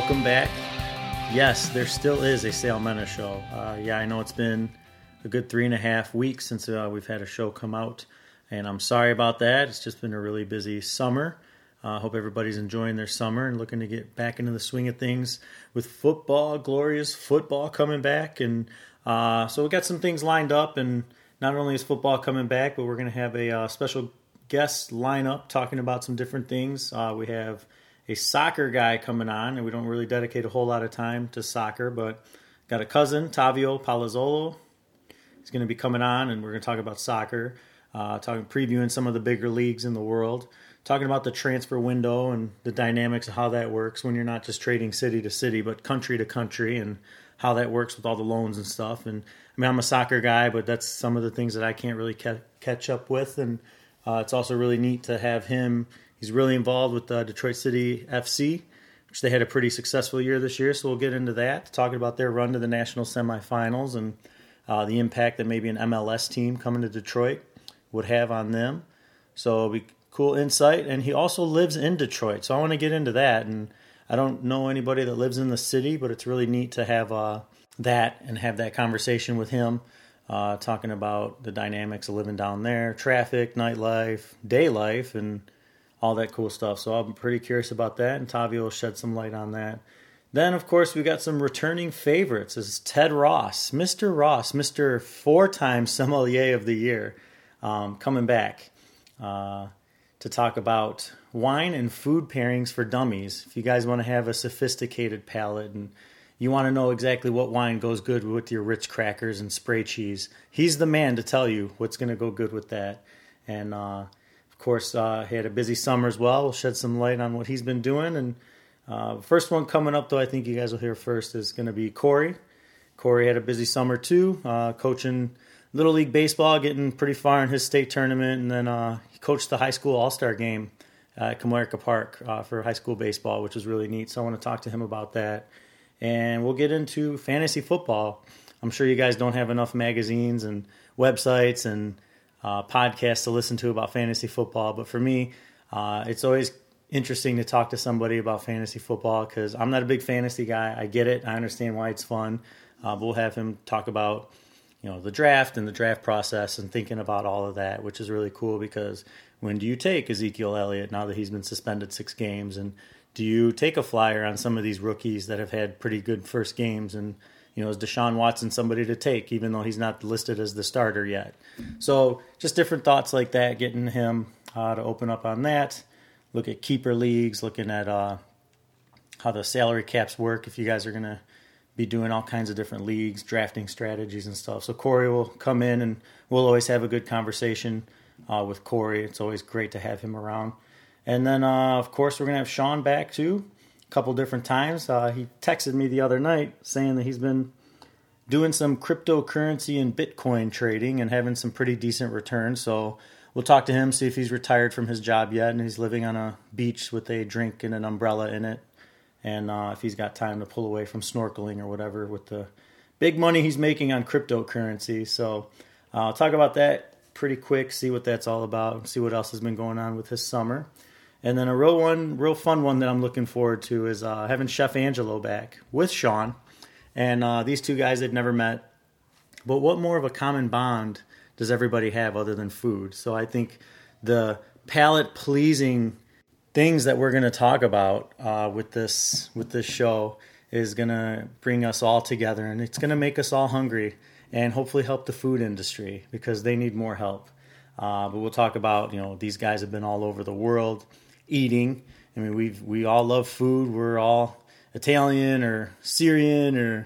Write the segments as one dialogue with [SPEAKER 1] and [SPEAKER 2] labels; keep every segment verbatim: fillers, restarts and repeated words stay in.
[SPEAKER 1] welcome back. Yes, there still is a Sale Mena show. Uh, yeah, I know it's been a good three and a half weeks since uh, we've had a show come out, and I'm sorry about that. It's just been a really busy summer. I uh, hope everybody's enjoying their summer and looking to get back into the swing of things with football, glorious football coming back. And uh, so we got some things lined up, and not only is football coming back, but we're going to have a uh, special guest lineup talking about some different things. Uh, we have a soccer guy coming on, and we don't really dedicate a whole lot of time to soccer, but got a cousin, Tavio Palazzolo. He's going to be coming on, and we're going to talk about soccer, uh, talking, previewing some of the bigger leagues in the world, talking about the transfer window and the dynamics of how that works when you're not just trading city to city, but country to country, and how that works with all the loans and stuff. And I mean, I'm a soccer guy, but that's some of the things that I can't really ca- catch up with, and uh, it's also really neat to have him. He's really involved with uh, Detroit City F C, which they had a pretty successful year this year, so we'll get into that, talking about their run to the national semifinals and uh, the impact that maybe an M L S team coming to Detroit would have on them. So it'll be cool insight. And he also lives in Detroit, so I want to get into that. And I don't know anybody that lives in the city, but it's really neat to have uh, that and have that conversation with him, uh, talking about the dynamics of living down there, traffic, nightlife, day life, and all that cool stuff. So I'm pretty curious about that, and Tavio will shed some light on that. Then, of course, we got some returning favorites. This is Ted Ross, Mister Ross, Mister Four-time Sommelier of the Year, um, coming back uh, to talk about wine and food pairings for dummies. If you guys want to have a sophisticated palate and you want to know exactly what wine goes good with your Ritz crackers and spray cheese, he's the man to tell you what's going to go good with that. And uh Of course, uh, he had a busy summer as well. We'll shed some light on what he's been doing. And uh, first one coming up, though, I think you guys will hear first, is going to be Corey. Corey had a busy summer, too, uh, coaching Little League Baseball, getting pretty far in his state tournament. And then uh, he coached the high school all-star game at Comerica Park uh, for high school baseball, which was really neat. So I want to talk to him about that. And we'll get into fantasy football. I'm sure you guys don't have enough magazines and websites and Uh, podcasts to listen to about fantasy football, but for me, uh, it's always interesting to talk to somebody about fantasy football because I'm not a big fantasy guy. I get it. I understand why it's fun, uh, but we'll have him talk about, you know, the draft and the draft process and thinking about all of that, which is really cool because when do you take Ezekiel Elliott now that he's been suspended six games, and do you take a flyer on some of these rookies that have had pretty good first games? And you know, is Deshaun Watson somebody to take, even though he's not listed as the starter yet? So just different thoughts like that, getting him uh, to open up on that. Look at keeper leagues, looking at uh, how the salary caps work if you guys are going to be doing all kinds of different leagues, drafting strategies and stuff. So Corey will come in, and we'll always have a good conversation uh, with Corey. It's always great to have him around. And then, uh, of course, we're going to have Sean back, too. Couple different times. Uh, he texted me the other night saying that he's been doing some cryptocurrency and Bitcoin trading and having some pretty decent returns. So we'll talk to him, see if he's retired from his job yet and he's living on a beach with a drink and an umbrella in it. And uh, if he's got time to pull away from snorkeling or whatever with the big money he's making on cryptocurrency. So uh, I'll talk about that pretty quick, see what that's all about, see what else has been going on with his summer. And then a real one, real fun one that I'm looking forward to is uh, having Chef Angelo back with Sean. And uh, these two guys, they've never met. But what more of a common bond does everybody have other than food? So I think the palate-pleasing things that we're going to talk about uh, with this with this show is going to bring us all together. And it's going to make us all hungry and hopefully help the food industry because they need more help. Uh, but we'll talk about, you know, these guys have been all over the world eating. I mean, we we all love food. We're all Italian or Syrian or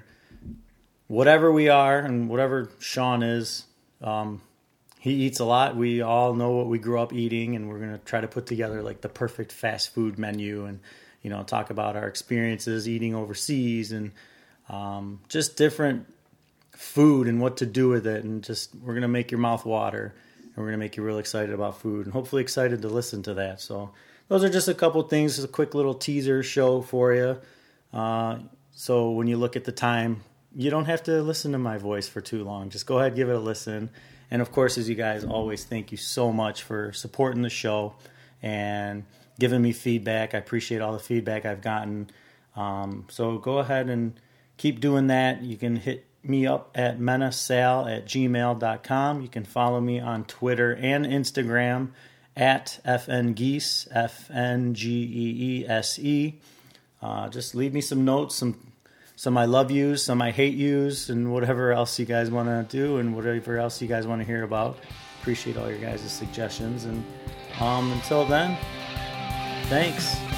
[SPEAKER 1] whatever we are, and whatever Sean is. Um, he eats a lot. We all know what we grew up eating, and we're going to try to put together like the perfect fast food menu and, you know, talk about our experiences eating overseas and um, just different food and what to do with it. And just we're going to make your mouth water, and we're going to make you real excited about food and hopefully excited to listen to that. So those are just a couple things, just a quick little teaser show for you. Uh, so when you look at the time, you don't have to listen to my voice for too long. Just go ahead, give it a listen. And of course, as you guys always, thank you so much for supporting the show and giving me feedback. I appreciate all the feedback I've gotten Um, so go ahead and keep doing that. You can hit me up at menasal at gmail dot com. You can follow me on Twitter and Instagram at fngeese, F N G E E S E. Uh, just leave me some notes, some some I love yous, some I hate yous, and whatever else you guys want to do and whatever else you guys want to hear about. Appreciate all your guys' suggestions. And um, until then, thanks.